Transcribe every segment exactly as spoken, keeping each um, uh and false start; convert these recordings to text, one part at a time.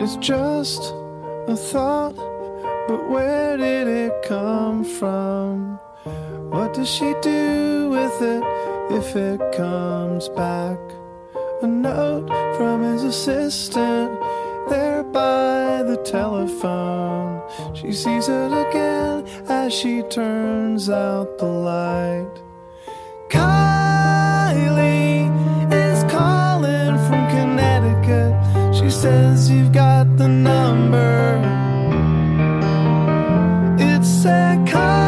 It's just a thought, but where did it come from? What does she do with it if it comes back? A note from his assistant there by the telephone. She sees it again as she turns out the light. Kylie is calling from Connecticut. She says you've got the number. It said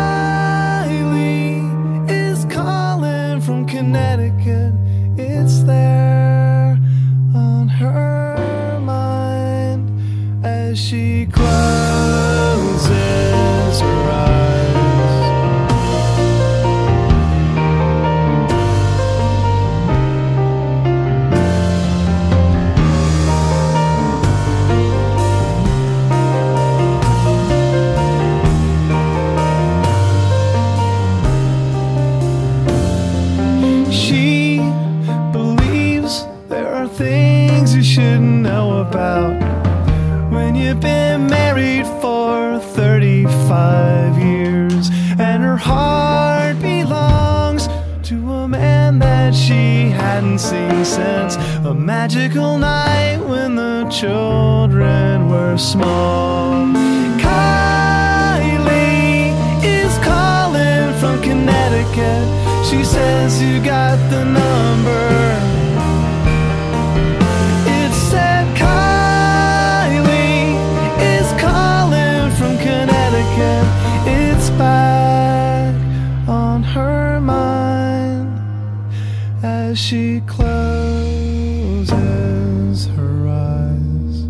Kylie is calling from Connecticut. It's there on her mind as she closes her eyes. She believes there are things you shouldn't know about when you've been married for thirty-five years, and her heart belongs to a man that she hadn't seen since a magical night when the children were small. Kylie is calling from Connecticut. She says you got the number. It said Kylie is calling from Connecticut. It's back on her mind as she closes her eyes.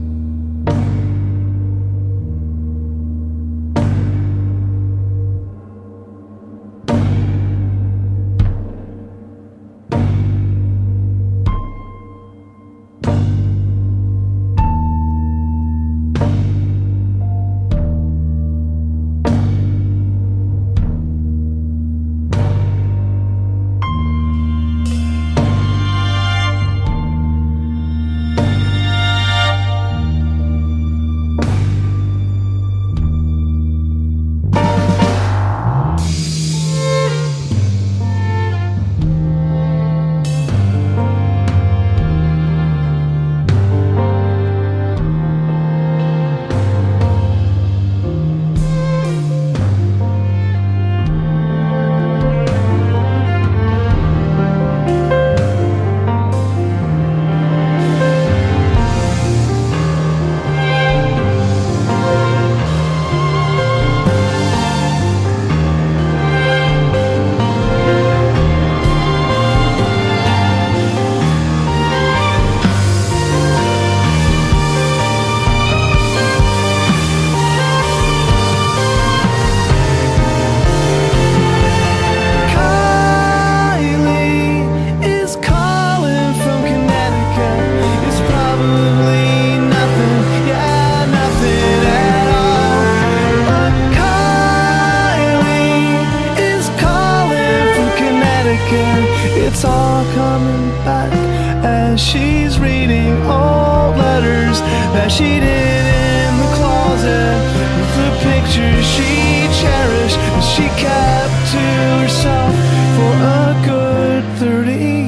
It's all coming back as she's reading old letters that she did in the closet with the pictures she cherished and she kept to herself for a good thirty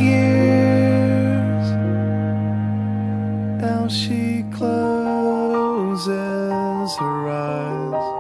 years. Now she closes her eyes.